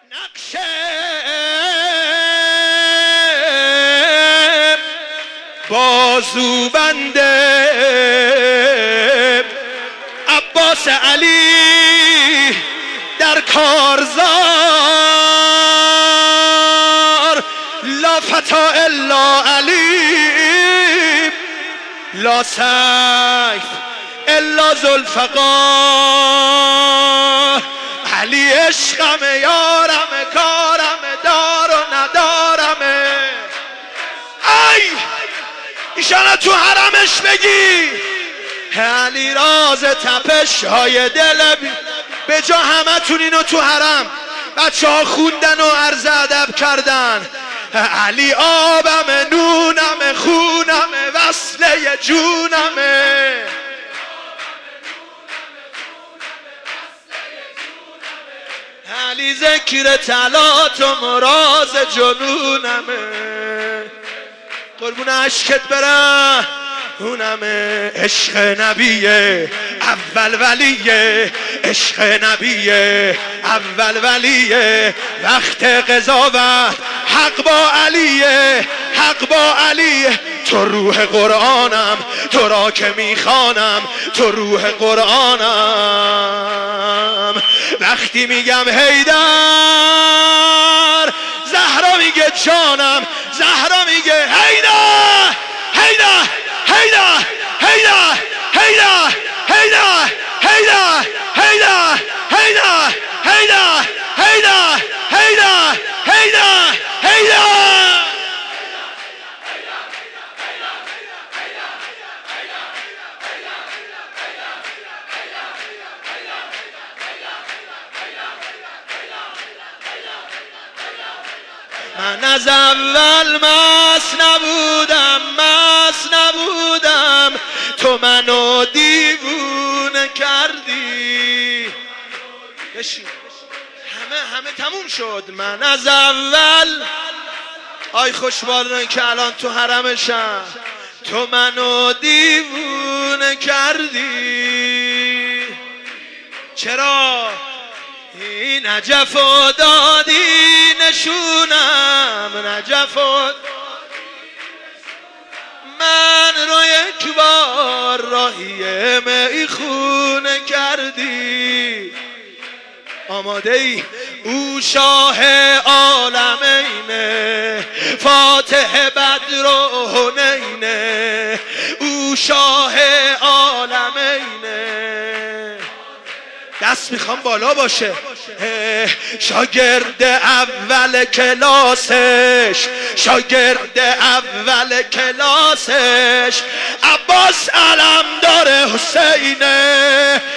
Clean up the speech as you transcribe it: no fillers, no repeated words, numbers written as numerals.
نقشه بازو بنده عباس علی در کارزار، لا فتا الا علی، لا سیف الا ذوالفقار. علی عشقم، یارم، کارم، دار و ندارمه. ای ایشالا تو حرمش بگی علی راز تپش های دل به جا همه تون اینو تو حرم بچه ها خوندن و عرض ادب کردن. علی آبم، نونم، خونم، وصله جونمه. علی ذکر طلات و مراز جنونمه. قربون عشقت برم اونمه. عشق نبیه اول ولیه، عشق نبیه اول ولیه. وقت قضاوت حق با علیه، حق با علیه. تو روح قرآنم، تو را که میخوانم، تو روح قرآنم. وقتی میگم حیدر، زهرا میگه جانم، زهرا میگه حیدر، حیدر، حیدر، حیدر، حیدر، حیدر، حیدر، حیدر، حیدر، حیدر، حیدر، حیدر، حیدر، حیدر. من از اول مست نبودم، مست نبودم، تو منو دیوونه کردی. بشین همه تموم شد. من از اول آی خوشبالونی که الان تو حرمشم، تو منو دیوونه کردی. چرا؟ این نجف و دادی نشونم، نجف و من رو یک بار راهی میخونه کردی. آماده ای؟ او شاه عالمینه، فاتح بدر و حنینه. او شاه عالمینه. دست میخوام بالا باشه. شاگرد اول کلاسش، شاگرد اول کلاسش عباس علمدار حسینه.